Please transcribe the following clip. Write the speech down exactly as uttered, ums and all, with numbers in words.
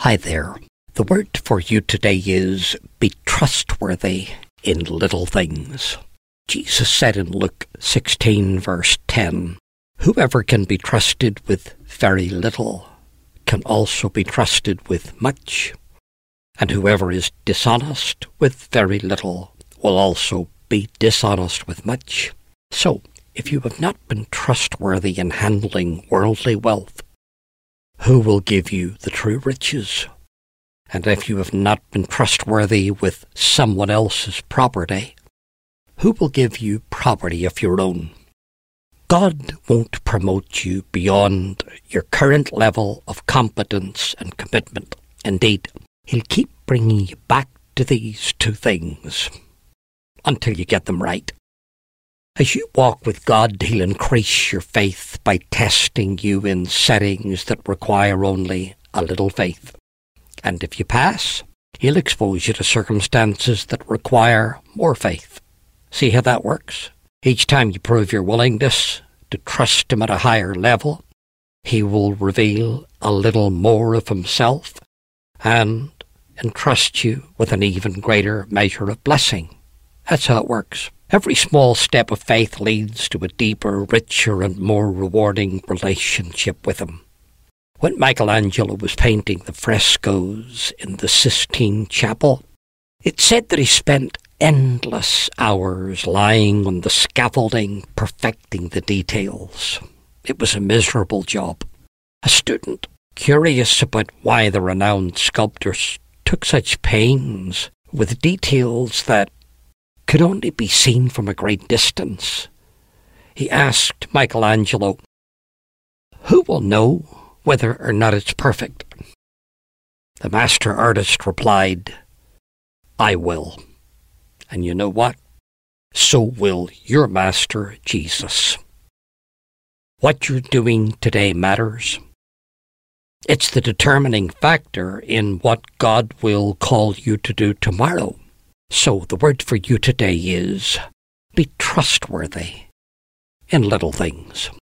Hi there. The word for you today is be trustworthy in little things. Jesus said in Luke sixteen verse ten, whoever can be trusted with very little can also be trusted with much, and whoever is dishonest with very little will also be dishonest with much. So, if you have not been trustworthy in handling worldly wealth, who will give you the true riches? And if you have not been trustworthy with someone else's property, who will give you property of your own? God won't promote you beyond your current level of competence and commitment. Indeed, He'll keep bringing you back to these two things until you get them right. As you walk with God, He'll increase your faith by testing you in settings that require only a little faith. And if you pass, He'll expose you to circumstances that require more faith. See how that works? Each time you prove your willingness to trust Him at a higher level, He will reveal a little more of Himself and entrust you with an even greater measure of blessing. That's how it works. Every small step of faith leads to a deeper, richer, and more rewarding relationship with Him. When Michelangelo was painting the frescoes in the Sistine Chapel, it said that he spent endless hours lying on the scaffolding, perfecting the details. It was a miserable job. A student, curious about why the renowned sculptors took such pains with details that could only be seen from a great distance, he asked Michelangelo, who will know whether or not it's perfect? The master artist replied, I will. And you know what? So will your master, Jesus. What you're doing today matters. It's the determining factor in what God will call you to do tomorrow. So the word for you today is be trustworthy in little things.